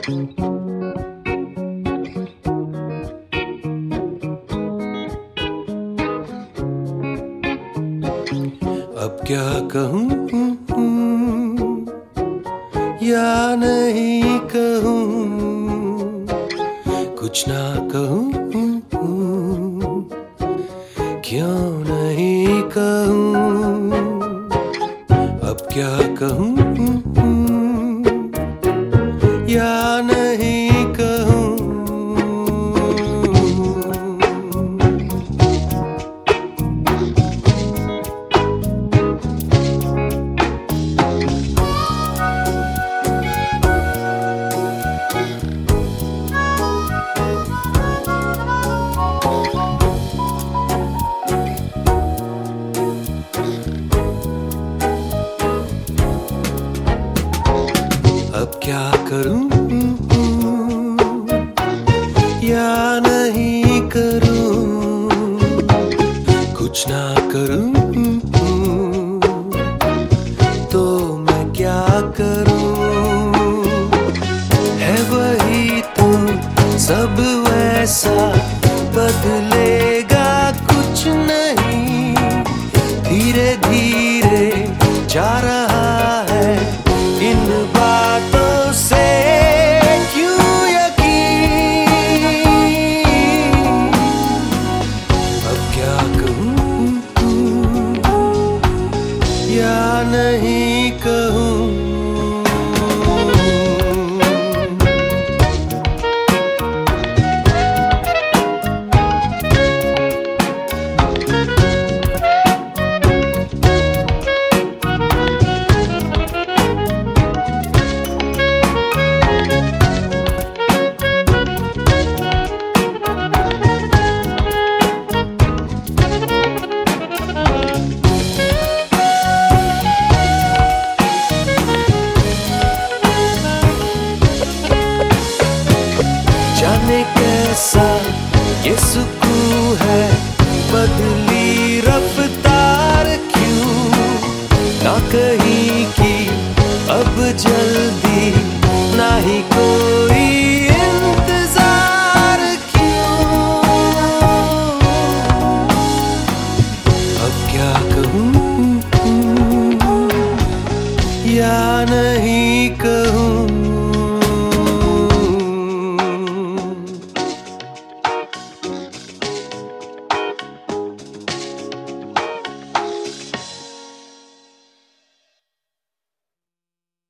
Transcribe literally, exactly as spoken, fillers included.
अब क्या कहूँ या नहीं कहूँ, कुछ ना कहूँ, क्यों नहीं कहूँ। अब क्या कहूँ या नहीं कहूँ। अब क्या करूं या नहीं करूं, कुछ ना करूं तो मैं क्या करूं। है वही तो सब वैसा, बदलेगा कुछ नहीं, धीरे धीरे जा रहा है इन बातों से क्यों यकीन। अब क्या कहूँ या नहीं कहूँ। जाने कैसा ये सुकून है, बदली रफ्तार क्यों, ना कहीं की अब जल्दी, ना ही कोई इंतजार क्यों। अब क्या कहूँ या नहीं कहूँ।